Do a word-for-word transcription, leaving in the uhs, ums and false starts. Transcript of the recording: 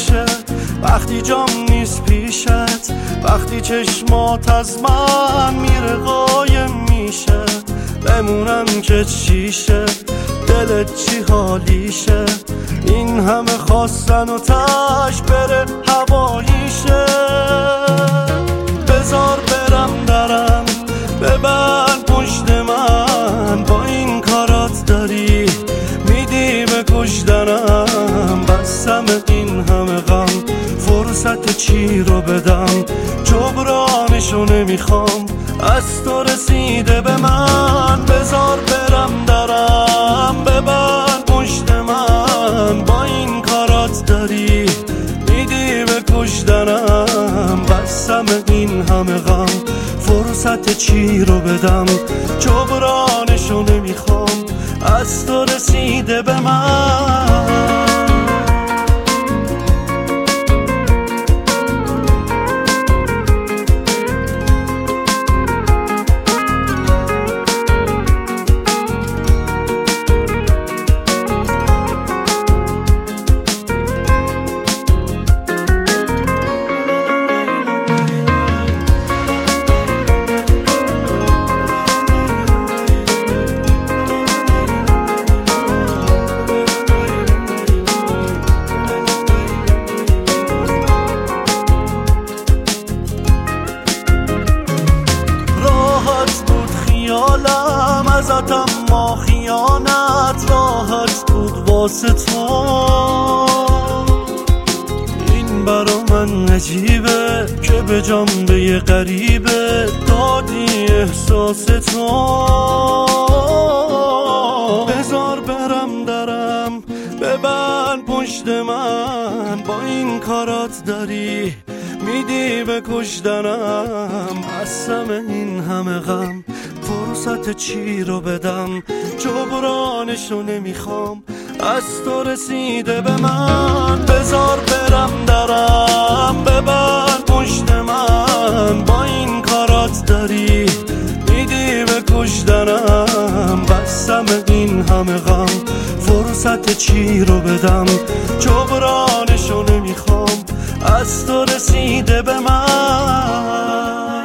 میشه وقتی جام نیست پیشت، وقتی چشمات از من میره قایم میشه. بمونم که چیشه، دلت چی حالیشه، این همه خواستن و تش بره هواییشه. بذار برم درم ببند پشت من، با این کارات داری میدی به کشتنم. بستم این همه غم، فرصت چی رو بدم، جبرانشو نمیخوام، از تو رسیده به من. بذار برم درم ببند پشت من، با این کارات داری میدی به کشتنم. بستم این همه غم، فرصت چی رو بدم، جبرانشو نمیخوام، از تو رسیده به من. خیالم ازتم ما خیانت راحت بود واسه تو. این برا من عجیبه که به جنبه یه غریبه دادی احساس تو. بذار برم درم ببند پشت من، با این کارات داری میدی به کشتنم. بستم این همه غم، فرصت چی رو بدم، جبرانشو نمیخوام، از تو رسیده به من. بذار برم درم ببند پشت من، با این کارات داری میدی به کشتنم. بستم این همه غم، فرصت چی رو بدم، جبرانشو نمیخوام، از تو رسیده به من.